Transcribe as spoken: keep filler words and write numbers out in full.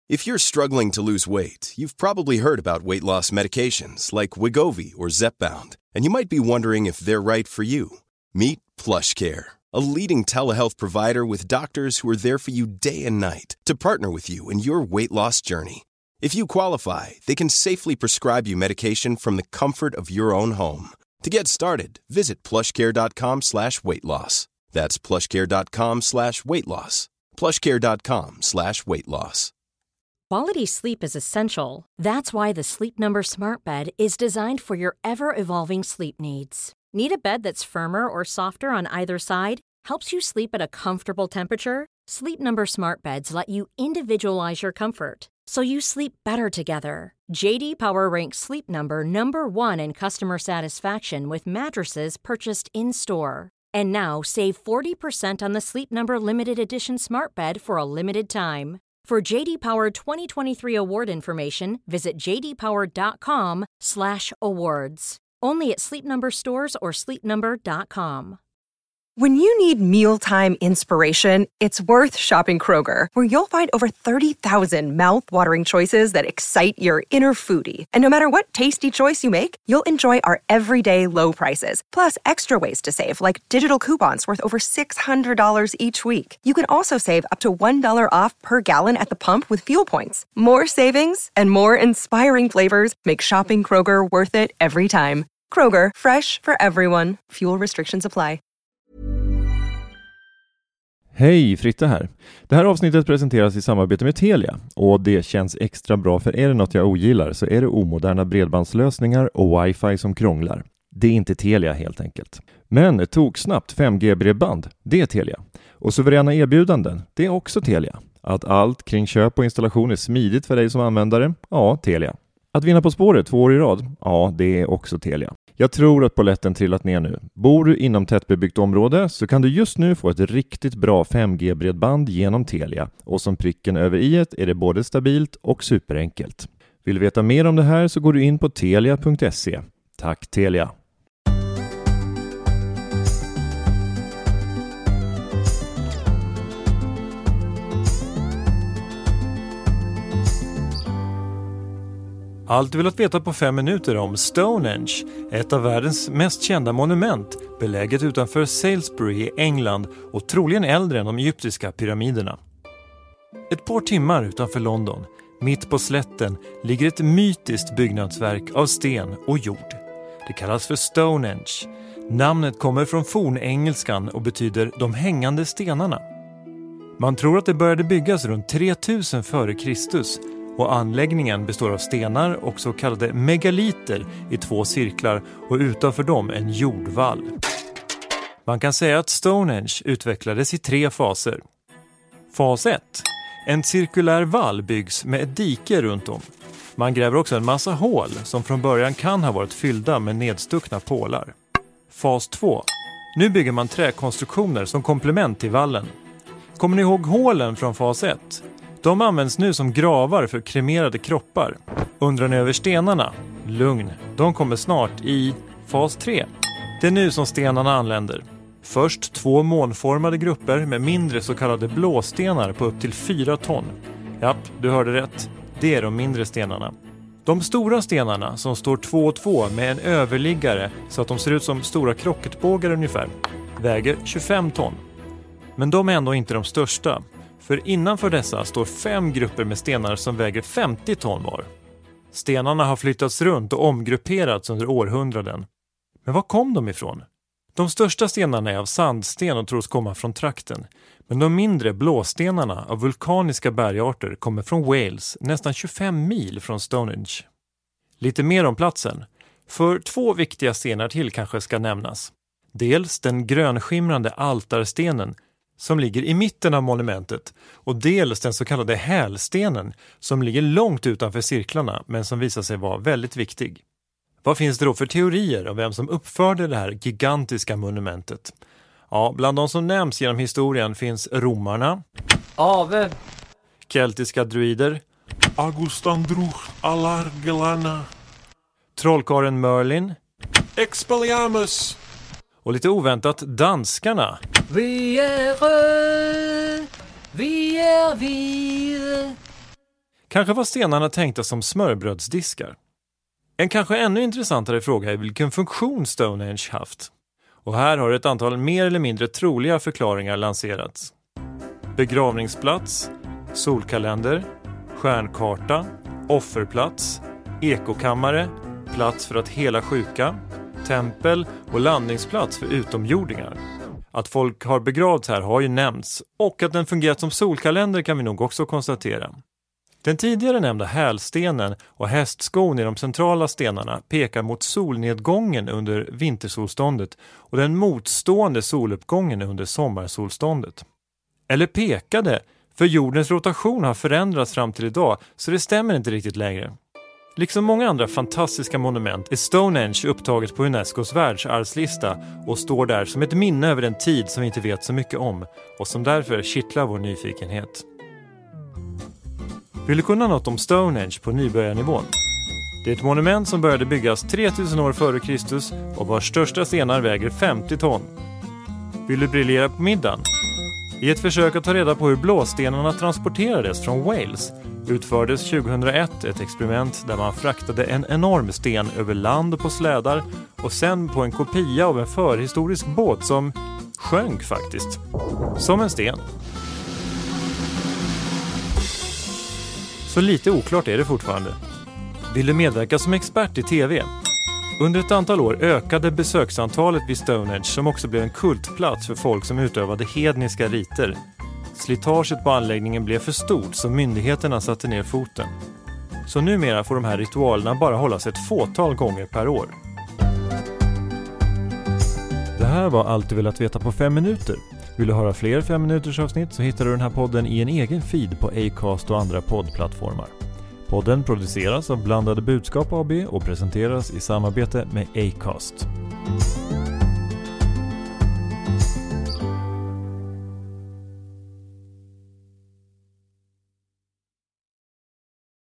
If you're struggling to lose weight, you've probably heard about weight loss medications like Wegovy or Zepbound, and you might be wondering if they're right for you. Meet PlushCare, a leading telehealth provider with doctors who are there for you day and night to partner with you in your weight loss journey. If you qualify, they can safely prescribe you medication from the comfort of your own home. To get started, visit plushcare.com slash weight loss. That's plushcare.com slash weight loss. plushcare.com slash weight loss. Quality sleep is essential. That's why the Sleep Number Smart Bed is designed for your ever-evolving sleep needs. Need a bed that's firmer or softer on either side? Helps you sleep at a comfortable temperature? Sleep Number Smart Beds let you individualize your comfort, so you sleep better together. J D Power ranks Sleep Number number one in customer satisfaction with mattresses purchased in-store. And now, save forty percent on the Sleep Number Limited Edition Smart Bed for a limited time. For J D Power twenty twenty-three award information, visit jdpower.com slash awards. Only at Sleep Number stores or sleep number dot com. When you need mealtime inspiration, it's worth shopping Kroger, where you'll find over thirty thousand mouth-watering choices that excite your inner foodie. And no matter what tasty choice you make, you'll enjoy our everyday low prices, plus extra ways to save, like digital coupons worth over six hundred dollars each week. You can also save up to one dollar off per gallon at the pump with fuel points. More savings and more inspiring flavors make shopping Kroger worth it every time. Kroger, fresh for everyone. Fuel restrictions apply. Hej, Fritte här. Det här avsnittet presenteras i samarbete med Telia och det känns extra bra, för är det något jag ogillar så är det omoderna bredbandslösningar och wifi som krånglar. Det är inte Telia helt enkelt. Men tog snabbt fem G-bredband, det är Telia. Och suveräna erbjudanden, det är också Telia. Att allt kring köp och installation är smidigt för dig som användare, ja, Telia. Att vinna På spåret två år i rad, ja, det är också Telia. Jag tror att polletten trillat ner nu. Bor du inom tättbebyggt område så kan du just nu få ett riktigt bra fem G-bredband genom Telia. Och som pricken över i-et är det både stabilt och superenkelt. Vill du veta mer om det här så går du in på telia punkt se. Tack Telia! Allt du vill att veta på fem minuter om Stonehenge, ett av världens mest kända monument, beläget utanför Salisbury i England och troligen äldre än de egyptiska pyramiderna. Ett par timmar utanför London, mitt på slätten, ligger ett mytiskt byggnadsverk av sten och jord. Det kallas för Stonehenge. Namnet kommer från fornengelskan och betyder de hängande stenarna. Man tror att det började byggas runt tre tusen före Kristus, och anläggningen består av stenar och så kallade megaliter i två cirklar och utanför dem en jordvall. Man kan säga att Stonehenge utvecklades i tre faser. Fas ett. En cirkulär vall byggs med ett dike runt om. Man gräver också en massa hål som från början kan ha varit fyllda med nedstuckna pålar. Fas två. Nu bygger man träkonstruktioner som komplement till vallen. Kommer ni ihåg hålen från fas ett? De används nu som gravar för kremerade kroppar. Undrar ni över stenarna? Lugn, de kommer snart i fas tre. Det är nu som stenarna anländer. Först två månformade grupper med mindre så kallade blåstenar på upp till fyra ton. Japp, du hörde rätt. Det är de mindre stenarna. De stora stenarna som står två och två med en överliggare så att de ser ut som stora krocketbågar ungefär, väger tjugofem ton. Men de är ändå inte de största. För innanför dessa står fem grupper med stenar som väger femtio ton var. Stenarna har flyttats runt och omgrupperats under århundraden. Men var kom de ifrån? De största stenarna är av sandsten och tros komma från trakten. Men de mindre blåstenarna av vulkaniska bergarter kommer från Wales, nästan tjugofem mil från Stonehenge. Lite mer om platsen. För två viktiga stenar till kanske ska nämnas. Dels den grönskimrande altarstenen som ligger i mitten av monumentet och dels den så kallade hälstenen som ligger långt utanför cirklarna men som visar sig vara väldigt viktig. Vad finns det då för teorier om vem som uppförde det här gigantiska monumentet? Ja, bland de som nämns genom historien finns romarna, Ave, keltiska druider, Augustandruch Alargelana, trollkaren Merlin, Expelliarmus och lite oväntat danskarna. vi är röd, vi är vid. Kanske var stenarna tänkta som smörbrödsdiskar. En kanske ännu intressantare fråga är vilken funktion Stonehenge haft. Och här har ett antal mer eller mindre troliga förklaringar lanserats. Begravningsplats, solkalender, stjärnkarta, offerplats, ekokammare, plats för att hela sjuka, tempel och landningsplats för utomjordingar. Att folk har begravts här har ju nämnts, och att den fungerat som solkalender kan vi nog också konstatera. Den tidigare nämnda hälstenen och hästskon i de centrala stenarna pekar mot solnedgången under vintersolståndet och den motstående soluppgången under sommarsolståndet. Eller pekade, för jordens rotation har förändrats fram till idag, så det stämmer inte riktigt längre. Liksom många andra fantastiska monument är Stonehenge upptaget på Unescos världsarvslista och står där som ett minne över en tid som vi inte vet så mycket om och som därför kittlar vår nyfikenhet. Vill du kunna något om Stonehenge på nybörjarnivån? Det är ett monument som började byggas tre tusen år före Kristus och vars största stenar väger femtio ton. Vill du briljera på middagen? I ett försök att ta reda på hur blåstenarna transporterades från Wales utfördes tjugohundraett ett experiment där man fraktade en enorm sten över land på slädar och sen på en kopia av en förhistorisk båt som sjönk faktiskt. Som en sten. Så lite oklart är det fortfarande. Vill du medverka som expert i tv? Under ett antal år ökade besöksantalet vid Stonehenge som också blev en kultplats för folk som utövade hedniska riter. Slitaget på anläggningen blev för stort så myndigheterna satte ner foten. Så numera får de här ritualerna bara hållas ett fåtal gånger per år. Det här var allt du velat veta på fem minuter. Vill du höra fler fem minuters avsnitt så hittar du den här podden i en egen feed på Acast och andra poddplattformar. Podden produceras av Blandade Budskap A B och presenteras i samarbete med Acast.